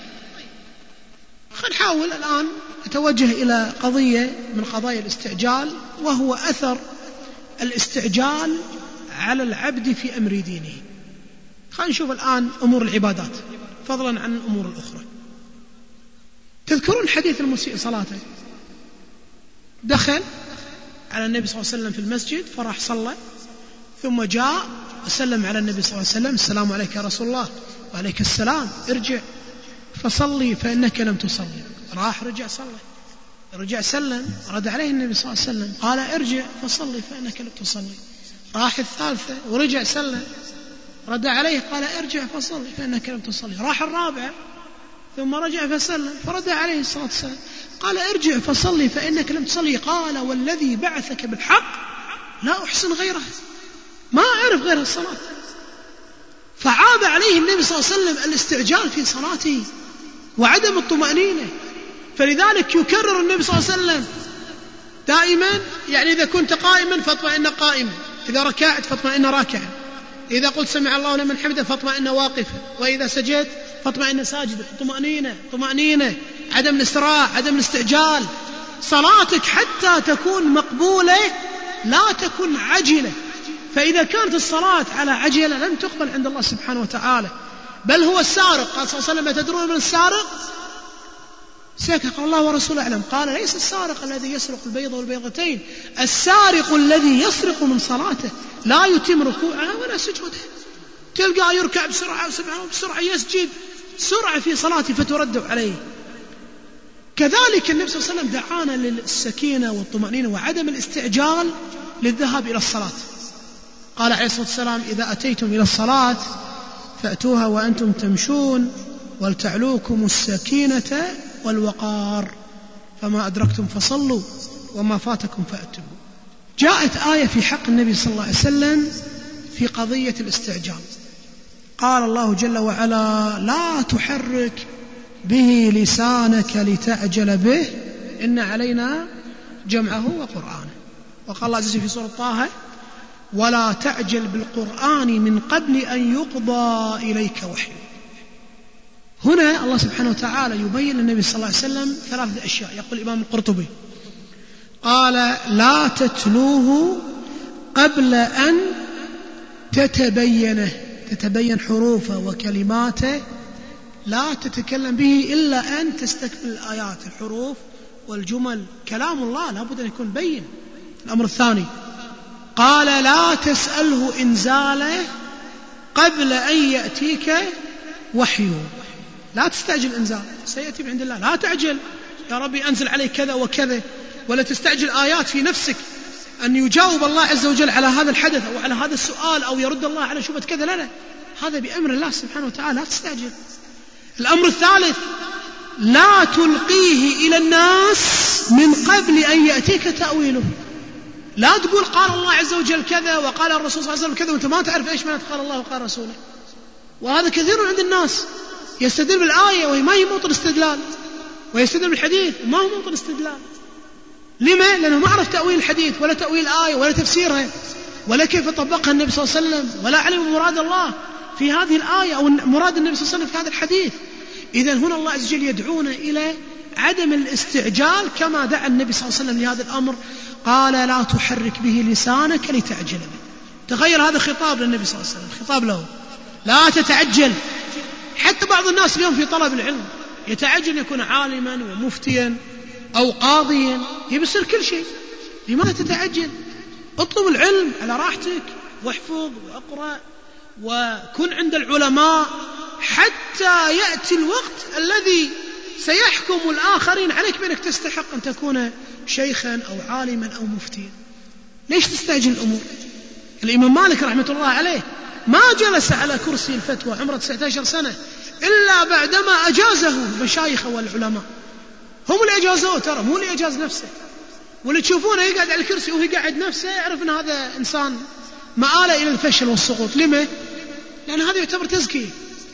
خلينا نحاول الآن نتوجه إلى قضية من قضايا الاستعجال، وهو أثر الاستعجال على العبد في أمر دينه. خلينا نشوف الآن أمور العبادات فضلا عن الأمور الأخرى. تذكرون حديث المسيء صلاته؟ دخل على النبي صلى الله عليه وسلم في المسجد فراح صلى، ثم جاء وسلم على النبي صلى الله عليه وسلم السلام عليك يا رسول الله. وعليك السلام، ارجع فصلي فإنك لم تصلي. راح رجع صلى، رجع سلم، رد عليه النبي صلى الله عليه وسلم قال ارجع فصلي فإنك لم تصلي. راح الثالثة ورجع سلم، رد عليه قال ارجع فصلي فإنك لم تصلي. راح الرابعة ثم رجع فسلم، فرد عليه الصلاة والسلام قال ارجع فصلي فإنك لم تصلي. قال والذي بعثك بالحق لا أحسن غيره، ما أعرف غير الصلاة. فعاب عليه النبي صلى الله عليه وسلم الاستعجال في صلاته وعدم الطمأنينة. فلذلك يكرر النبي صلى الله عليه وسلم دائما، يعني إذا كنت قائما فاطمئن قائما، إذا ركعت فاطمئن راكعا، إذا قلت سمع الله لمن حمده فاطمئن واقفا، وإذا سجدت فاطمئن ساجدا. طمأنينة، عدم الإسراع، عدم الاستعجال. صلاتك حتى تكون مقبولة لا تكون عجلة، فإذا كانت الصلاة على عجلة لن تقبل عند الله سبحانه وتعالى. بل هو السارق، قال صلى الله عليه وسلم تدرون من السارق؟ سكت الله ورسوله أعلم. قال ليس السارق الذي يسرق البيضة والبيضتين، السارق الذي يسرق من صلاته لا يتم ركوعها ولا سجودها. تلقى يركع بسرعة وبسرعة يسجد سرعة في صلاته فترد عليه. كذلك النبي صلى الله عليه وسلم دعانا للسكينة والطمأنينة وعدم الاستعجال للذهاب إلى الصلاة. قال عليه الصلاة والسلام: إذا أتيتم إلى الصلاة فأتوها وأنتم تمشون ولتعلوكم السكينة والوقار، فما أدركتم فصلوا وما فاتكم فأتوا. جاءت آية في حق النبي صلى الله عليه وسلم في قضية الاستعجال. قال الله جل وعلا: لا تحرك به لسانك لتعجل به إن علينا جمعه وقرآنه. وقال الله عز وجل في سورة طه: ولا تعجل بالقرآن من قبل أن يقضى إليك وحيه. هنا الله سبحانه وتعالى يبين للنبي صلى الله عليه وسلم 3 أشياء. يقول الإمام القرطبي: قال: لا تتلوه قبل أن تتبين حروفه وكلماته، لا تتكلم به إلا أن تستكمل الآيات، الحروف والجمل. كلام الله لا بد أن يكون بين. الأمر الثاني: قال: لا تسأله إنزاله قبل أن يأتيك وحيه. لا تستعجل الإنزال، سيأتي من عند الله. لا تعجل يا ربي أنزل عليك كذا وكذا، ولا تستعجل آيات في نفسك أن يجاوب الله عز وجل على هذا الحدث أو على هذا السؤال أو يرد الله على شبهة كذا. لا، هذا بأمر الله سبحانه وتعالى، لا تستعجل. الأمر الثالث: لا تلقيه إلى الناس من قبل أن يأتيك تأويله. لا تقول قال الله عز وجل كذا وقال الرسول صلى الله عليه وسلم كذا وأنت ما تعرف إيش معنى قال الله وقال رسوله. وهذا كثير عند الناس، يستدل بالآية وهي ما هي موطن استدلال، ويستدل بالحديث وما هو موطن استدلال. لما؟ لأنه ما عرف تأويل الحديث ولا تأويل الآية ولا تفسيرها ولا كيف طبقها النبي صلى الله عليه وسلم، ولا علم مراد الله في هذه الآية أو مراد النبي صلى الله عليه وسلم في هذا الحديث. إذن هنا الله عز وجل يدعونا إلى عدم الاستعجال كما دعا النبي صلى الله عليه وسلم لهذا الأمر. قال: لا تحرك به لسانك لتعجل به. تغير هذا خطاب للنبي صلى الله عليه وسلم، خطاب له: لا تتعجل. حتى بعض الناس اليوم في طلب العلم يتعجل يكون عالما ومفتيا أو قاضيا، يبصر كل شيء. لماذا تتعجل؟ اطلب العلم على راحتك، واحفظ واقرأ وكن عند العلماء حتى يأتي الوقت الذي سيحكم الآخرين عليك بأنك تستحق أن تكون شيخا أو عالما أو مفتيا. ليش تستعجل الأمور؟ الإمام مالك رحمة الله عليه ما جلس على كرسي الفتوى عمره 19 سنة إلا بعدما أجازه المشايخ والعلماء. هم اللي أجازوه، ترى مو اللي أجاز نفسه. واللي تشوفونه يقعد على الكرسي وهو يقعد نفسه يعرف أن هذا إنسان مآله إلى الفشل والسقوط. لما؟ لأن هذا يعتبر تزكية.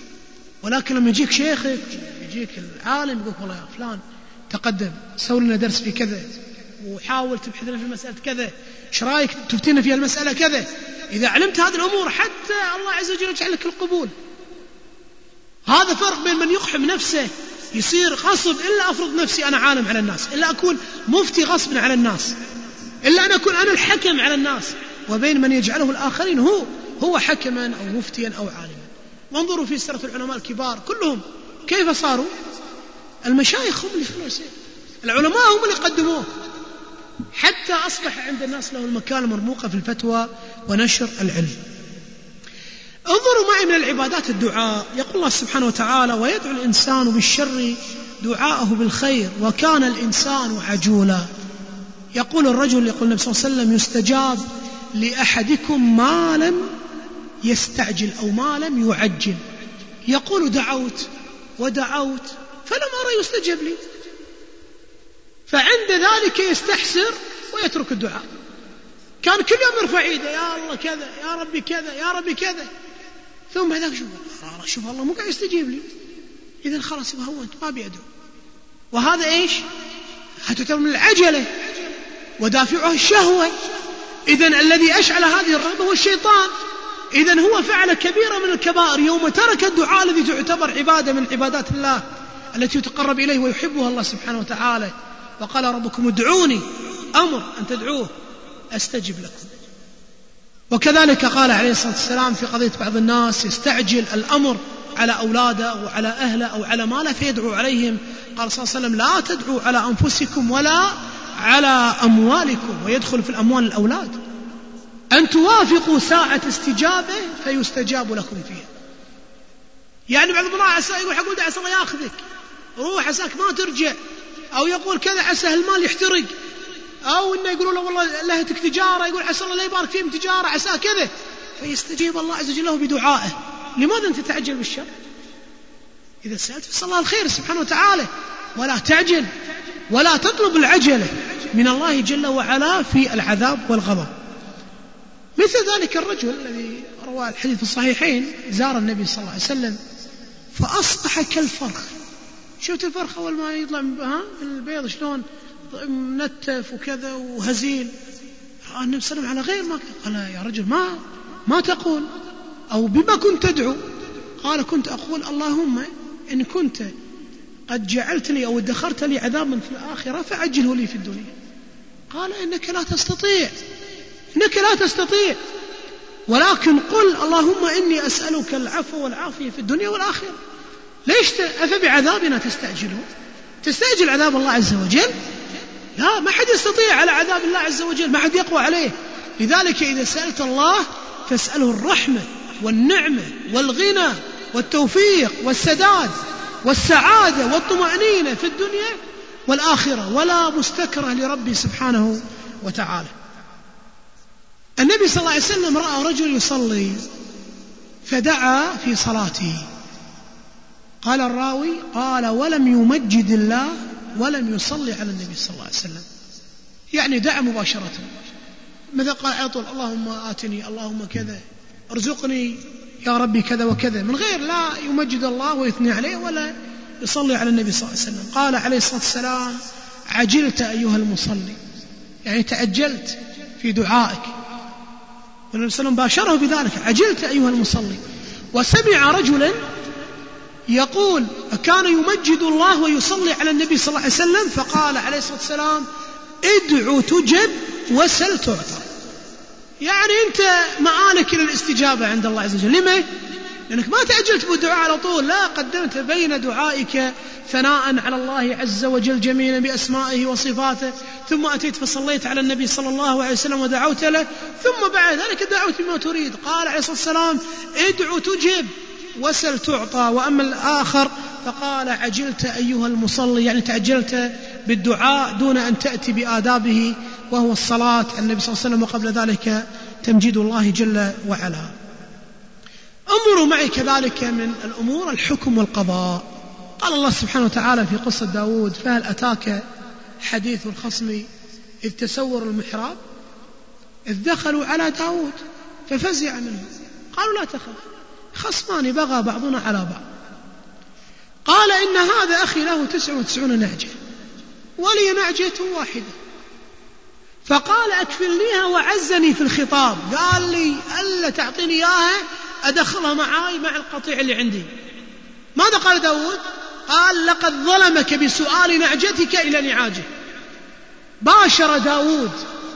ولكن لما يجيك شيخك يجيك العالم يقول: والله يا فلان تقدم سوي لنا درس في كذا وحاول تبحث لنا في مسألة كذا، ايش رايك تفتينا في المسألة كذا. إذا علمت هذه الأمور حتى الله عز وجل يجعل لك القبول. هذا فرق بين من يقحم نفسه يصير غصب إلا أفرض نفسي أنا عالم على الناس، إلا أكون مفتي غصب على الناس، إلا أن أكون أنا الحكم على الناس، وبين من يجعله الآخرين هو حكما أو مفتيا أو عالما. وانظروا في سيرة العلماء الكبار كلهم كيف صاروا. المشايخ هم اللي خلوا، العلماء هم اللي قدموه، حتى أصبح عند الناس له المكان المرموقة في الفتوى ونشر العلم. انظروا معي من العبادات الدعاء. يقول الله سبحانه وتعالى: ويدعو الإنسان بالشر دعاءه بالخير وكان الإنسان عجولا. يقول الرجل، يقول النبي صلى الله عليه وسلم: يستجاب لأحدكم ما لم يستعجل أو ما لم يعجل. يقول: دعوت ودعوت فلم أرى يستجب لي، فعند ذلك يستحسر ويترك الدعاء. كان كل يوم يرفع ايده: يا الله كذا، يا ربي كذا، يا ربي كذا. ثم بعد ذلك شوف الله مو قاعد يستجيب لي، إذن خلاص هو أنت ما بيدعو. وهذا إيش؟ هتعتبر من العجلة ودافعه الشهوة. إذن الذي أشعل هذه الرغبة هو الشيطان. إذن هو فعل كبيرة من الكبائر يوم ترك الدعاء الذي تعتبر عبادة من عبادات الله التي يتقرب إليه ويحبها الله سبحانه وتعالى. وقال: ربكم ادعوني، أمر أن تدعوه أستجب لكم. وكذلك قال عليه الصلاة والسلام في قضية بعض الناس يستعجل الأمر على أولاده أو على أهله أو على ماله فيدعو عليهم. قال صلى الله عليه وسلم: لا تدعوا على أنفسكم ولا على أموالكم. ويدخل في الأموال الأولاد، أن توافقوا ساعة استجابة فيستجاب لكم فيها. يعني بعض المرأة عسى يقول حقول عسى الله يأخذك، روح عساك ما ترجع، أو يقول كذا عسى المال يحترق. أو إنه يقولون له والله لهتك تجارة، يقول عسى الله لا يبارك فيهم تجارة، عسى كذا، فيستجيب الله عز وجل له بدعائه. لماذا أنت تتعجل بالشر؟ إذا سألت فاسأل الله الخير سبحانه وتعالى، ولا تعجل ولا تطلب العجلة من الله جل وعلا في العذاب والغضب. مثل ذلك الرجل الذي روى الحديث في الصحيحين زار النبي صلى الله عليه وسلم فأصبح كالفرخ. شفت الفرخ أول ما يطلع من البيض شلون منتف وكذا وهزيل؟ رأى النبي صلى الله عليه وسلم على غير ما قال يا رجل ما تقول أو بما كنت تدعو؟ قال كنت أقول اللهم إن كنت قد جعلت لي أو ادخرت لي عذابا في الآخرة فعجله لي في الدنيا. قال إنك لا تستطيع ولكن قل اللهم إني أسألك العفو والعافية في الدنيا والآخرة. ليش أفبعذابنا تستعجل عذاب الله عز وجل؟ لا، ما حد يستطيع على عذاب الله عز وجل، ما حد يقوى عليه. لذلك إذا سألت الله فاسأله الرحمة والنعمة والغنى والتوفيق والسداد والسعادة والطمأنينة في الدنيا والآخرة، ولا مستكره لربي سبحانه وتعالى. النبي صلى الله عليه وسلم رأى رجل يصلي فدعا في صلاته. قال الراوي قال ولم يمجد الله ولم يصلي على النبي صلى الله عليه وسلم، يعني دعا مباشرة، مثل قال على طول اللهم آتني، اللهم كذا، ارزقني يا ربي كذا وكذا، من غير لا يمجد الله ويثني عليه ولا يصلي على النبي صلى الله عليه وسلم. قال عليه الصلاة والسلام عجلت أيها المصلي، يعني تعجلت في دعائك. والنبي صلى الله عليه وسلم باشره بذلك، عجلت أيها المصلي. وسمع رجلا يقول كان يمجد الله ويصلي على النبي صلى الله عليه وسلم، فقال عليه الصلاة والسلام ادعو تجب وسل تعطى. يعني أنت مآلك إلى الاستجابة عند الله عز وجل. لما؟ لأنك ما تعجلت بالدعاء على طول، لا، قدمت بين دعائك ثناء على الله عز وجل جميلا بأسمائه وصفاته، ثم أتيت فصليت على النبي صلى الله عليه وسلم ودعوت له، ثم بعد ذلك دعوت بما تريد. قال عليه الصلاة والسلام ادعو تجب وسل تعطى. وأما الآخر فقال عجلت أيها المصلي، يعني تعجلت بالدعاء دون أن تأتي بآدابه، وهو الصلاة على النبي صلى الله عليه وسلم، وقبل ذلك تمجيد الله جل وعلا. أمر معي كذلك من الأمور الحكم والقضاء. قال الله سبحانه وتعالى في قصة داود فهل أتاك حديث الخصم إذ تسوروا المحراب إذ دخلوا على داود ففزع منه قالوا لا تخف خصمان بغى بعضنا على بعض. قال إن هذا أخي له 99 نعجة ولي نعجة واحدة، فقال أكفلنيها وعزني في الخطاب، قال لي ألا تعطيني إياها أدخلها معاي مع القطيع اللي عندي. ماذا قال داود؟ قال لقد ظلمك بسؤال نعجتك إلى نعاجه. باشر داود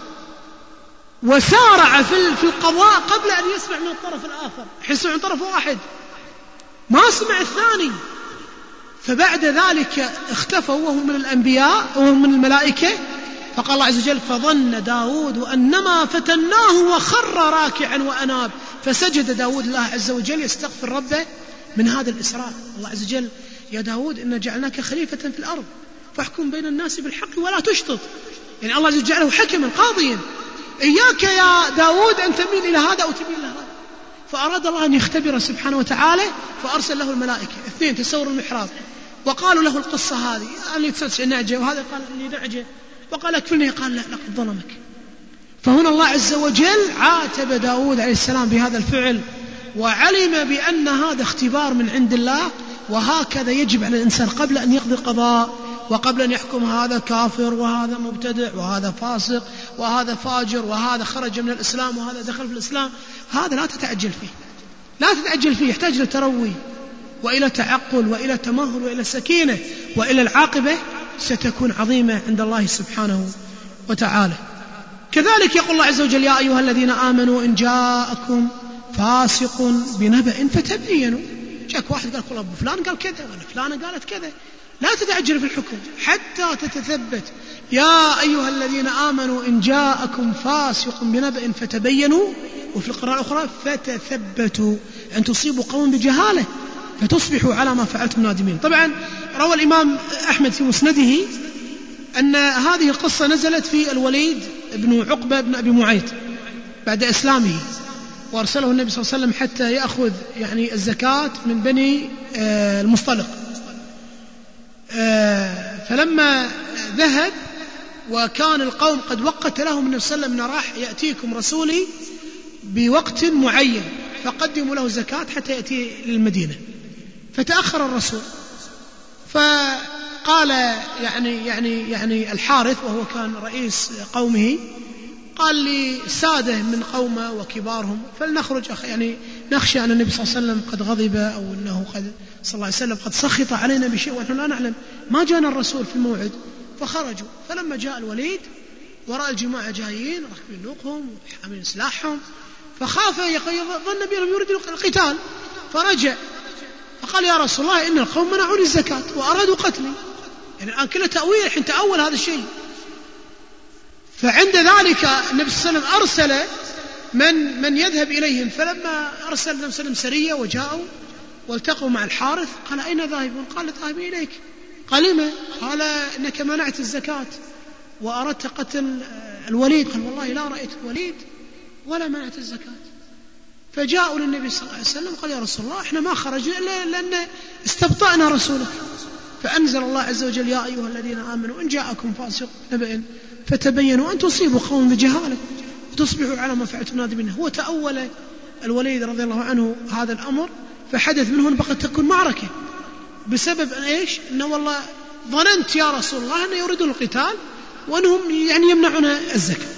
وسارع في القضاء قبل أن يسمع من الطرف الآخر، يسمع من طرف واحد ما سمع الثاني. فبعد ذلك اختفوا وهو من الأنبياء وهو من الملائكة. فقال الله عز وجل فظن داود أنما فتناه وخر راكعا وأناب، فسجد داود الله عز وجل يستغفر ربه من هذا الإسراء. الله عز وجل يا داود إن جعلناك خليفة في الأرض فاحكم بين الناس بالحق ولا تشطط، يعني الله عز وجل جعله حكما قاضيا. إياك يا داود أن تميل إلى هذا أو تميل إلى هذا. فأراد الله أن يختبره سبحانه وتعالى فأرسل له الملائكة 2 تسوروا المحراب وقالوا له القصة هذه، اللي 99 نعجة وهذا قال لي نعجة، وقال أكفلني، قال لا لقد ظلمك. فهنا الله عز وجل عاتب داود عليه السلام بهذا الفعل، وعلم بأن هذا اختبار من عند الله، وهكذا يجب على الإنسان قبل أن يقضي القضاء وقبل أن يحكم هذا كافر وهذا مبتدع وهذا فاسق وهذا فاجر وهذا خرج من الإسلام وهذا دخل في الإسلام، هذا لا تتعجل فيه، لا تتعجل فيه، يحتاج إلى تروي وإلى تعقل وإلى تمهل وإلى سكينة، وإلى العاقبة ستكون عظيمة عند الله سبحانه وتعالى. كذلك يقول الله عز وجل يا أيها الذين آمنوا إن جاءكم فاسق بنبأ فتبينوا. جاك واحد قال والله أبو فلان قال كذا ولا فلانة قالت كذا، لا تتعجل في الحكم حتى تتثبت. يا أيها الذين آمنوا إن جاءكم فاسق بنبأ فتبينوا، وفي القراءة الأخرى فتثبتوا أن تصيبوا قوم بجهالة فتصبحوا على ما فعلتم نادمين. طبعا روى الإمام أحمد في مسنده أن هذه القصة نزلت في الوليد بن عقبة بن أبي معيط بعد إسلامه، وأرسله النبي صلى الله عليه وسلم حتى يأخذ يعني الزكاة من بني المصطلق. فلما ذهب وكان القوم قد وقت لهم النبي صلى الله عليه وسلم أن راح يأتيكم رسولي بوقت معين فقدموا له الزكاة حتى يأتي للمدينة، فتأخر الرسول. فقال يعني الحارث وهو كان رئيس قومه، قال لي سادة من قومه وكبارهم فلنخرج يعني نخشى أن النبي صلى الله عليه وسلم قد غضب أو أنه قد صلى الله عليه وسلم قد سخط علينا بشيء ونحن لا نعلم، ما جاءنا الرسول في الموعد. فخرجوا، فلما جاء الوليد ورأى الجماعة جايين راكبين نوقهم وحاملين سلاحهم فخاف، ظن بأنهم يريدون القتال، فرجع فقال يا رسول الله إن القوم منعوني الزكاة وأرادوا قتلي. يعني الآن كله تأويل، حين تأول هذا الشيء. فعند ذلك النبي صلى الله عليه وسلم أرسل من يذهب إليهم، فلما أرسل النبي صلى الله عليه وسلم سرية وجاءوا والتقوا مع الحارث قال أين ذاهبون؟ قال ذاهبين إليك. قال لما؟ قال إنك منعت الزكاة وأردت قتل الوليد. قال والله لا رأيت الوليد ولا منعت الزكاة. فجاءوا للنبي صلى الله عليه وسلم قال يا رسول الله احنا ما خرجنا إلا لأن استبطأنا رسولك. فأنزل الله عز وجل يا أيها الذين آمنوا إن جاءكم فاسق نبأ فتبينوا أن تصيبوا قوم بجهالة وتصبحوا على ما فعلتم نادمين. هو تأول الوليد رضي الله عنه هذا الأمر، فحدث منه أن بقت تكون معركة بسبب إيش؟ إنه والله ظننت يا رسول الله أن يريدون القتال وأنهم يعني يمنعون الزكاة.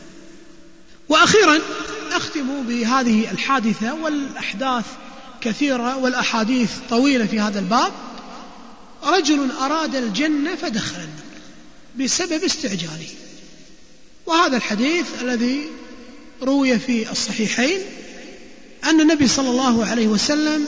وأخيرا أختم بهذه الحادثة، والأحداث كثيرة والأحاديث طويلة في هذا الباب. رجل أراد الجنة فدخل النار بسبب استعجاله، وهذا الحديث الذي روي في الصحيحين أن النبي صلى الله عليه وسلم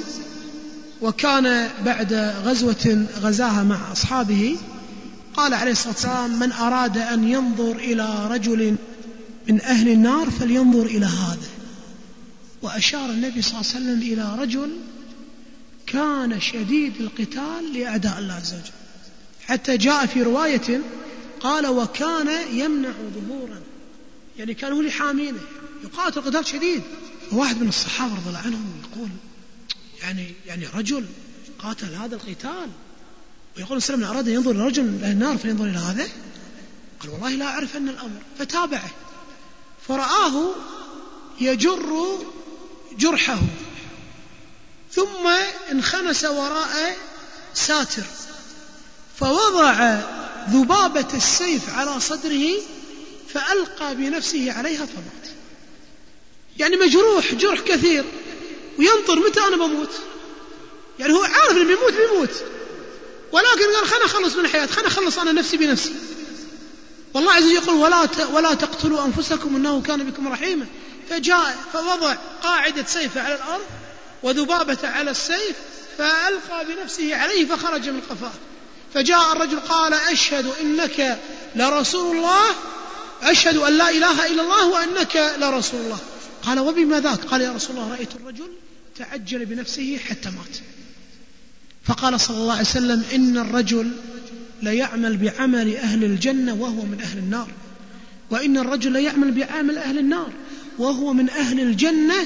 وكان بعد غزوة غزاها مع أصحابه قال عليه الصلاة والسلام من أراد أن ينظر إلى رجل من أهل النار فلينظر إلى هذا. وأشار النبي صلى الله عليه وسلم إلى رجل كان شديد القتال لأعداء الله عز وجل، حتى جاء في رواية قال وكان يمنع ظهورا، يعني كان هو لحامينه يقاتل قتال شديد. وواحد من الصحابة رضي الله عنهم يقول يعني رجل قاتل هذا القتال ويقول السلام أراد أن ينظر لرجل من أهل النار فينظر إلى هذا؟ قال والله لا أعرف أن الأمر. فتابعه فرآه يجر جرحه ثم انخنس وراء ساتر فوضع ذبابة السيف على صدره فألقى بنفسه عليها فمات. يعني مجروح جرح كثير وينطر متى أنا بموت، يعني هو عارف أنه بيموت ولكن قال خلنا أخلص من الحياة، خلنا أخلص أنا نفسي بنفسي. والله عز وجل يقول ولا تقتلوا أنفسكم إنه كان بكم رحيما. فجاء فوضع قاعدة سيفه على الأرض وذبابة على السيف فألقى بنفسه عليه فخرج من قفاه. فجاء الرجل قال أشهد إنك لرسول الله، أشهد أن لا إله إلا الله وأنك لرسول الله. قال وبما ذاك؟ قال يا رسول الله رأيت الرجل تعجل بنفسه حتى مات. فقال صلى الله عليه وسلم إن الرجل ليعمل بعمل أهل الجنة وهو من أهل النار، وإن الرجل ليعمل بعمل أهل النار وهو من أهل الجنة.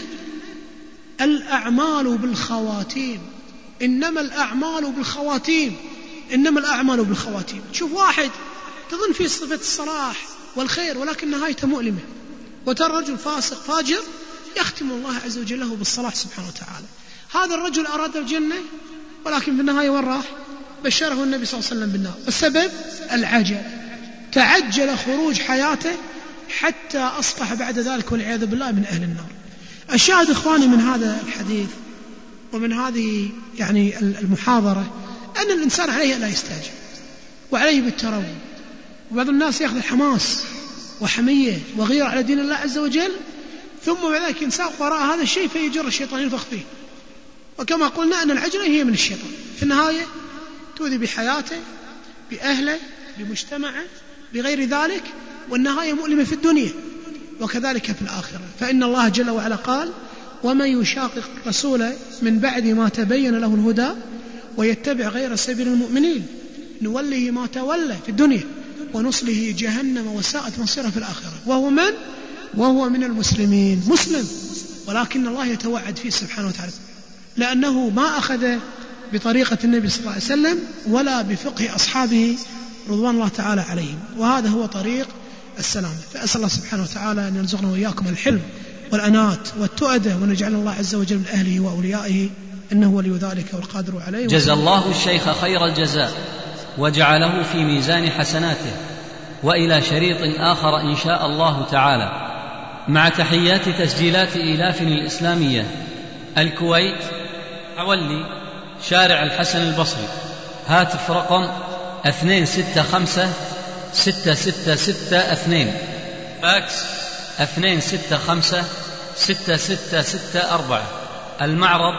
الأعمال بالخواتيم، إنما الأعمال بالخواتيم، إنما الأعمال بالخواتيم. تشوف واحد تظن في صفة الصلاح والخير ولكن نهايته مؤلمة، وترى رجل فاسق فاجر يختم الله عز وجل له بالصلاح سبحانه وتعالى. هذا الرجل أراد الجنة ولكن في النهاية وين راح؟ بشره النبي صلى الله عليه وسلم بالنار. السبب العجل، تعجل خروج حياته حتى أصبح بعد ذلك والعياذ بالله من أهل النار. الشاهد إخواني من هذا الحديث ومن هذه يعني المحاضرة أن الإنسان عليه لا يستعجل وعليه بالتروي. وبعض الناس يأخذ حماس وحمية وغيرة على دين الله عز وجل ثم بعد ذلك ينساق وراء هذا الشيء فيجر الشيطان ينفخ فيه. وكما قلنا أن العجلة هي من الشيطان، في النهاية تؤذي بحياته بأهله بمجتمعه بغير ذلك، والنهاية مؤلمة في الدنيا وكذلك في الآخرة. فإن الله جل وعلا قال ومن يشاقق الرسول من بعد ما تبين له الهدى ويتبع غير سبيل المؤمنين نوله ما تولى في الدنيا ونصله جهنم وساءت مصيره في الآخرة. وهو من المسلمين، مسلم، ولكن الله يتوعد فيه سبحانه وتعالى، لأنه ما أخذ بطريقة النبي صلى الله عليه وسلم ولا بفقه أصحابه رضوان الله تعالى عليهم، وهذا هو طريق السلامة. فأسأل الله سبحانه وتعالى أن يرزقنا وإياكم الحلم والأنات والتؤدة، ونجعل الله عز وجل من أهله وأوليائه، إنه ولي ذلك والقادر عليه. جزى الله الشيخ خير الجزاء وجعله في ميزان حسناته، وإلى شريط آخر إن شاء الله تعالى، مع تحيات تسجيلات إيلاف الإسلامية، الكويت، حولي، شارع الحسن البصري، هاتف رقم 265-6662، فاكس 265-6664، المعرض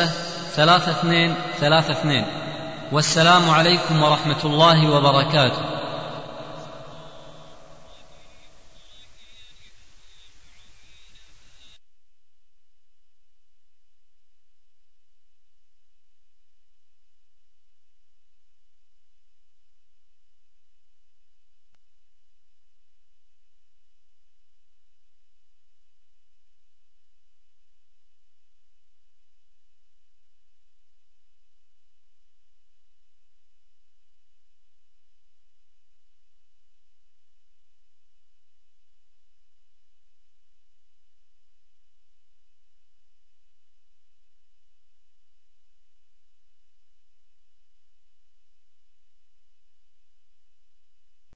265-3232. والسلام عليكم ورحمة الله وبركاته.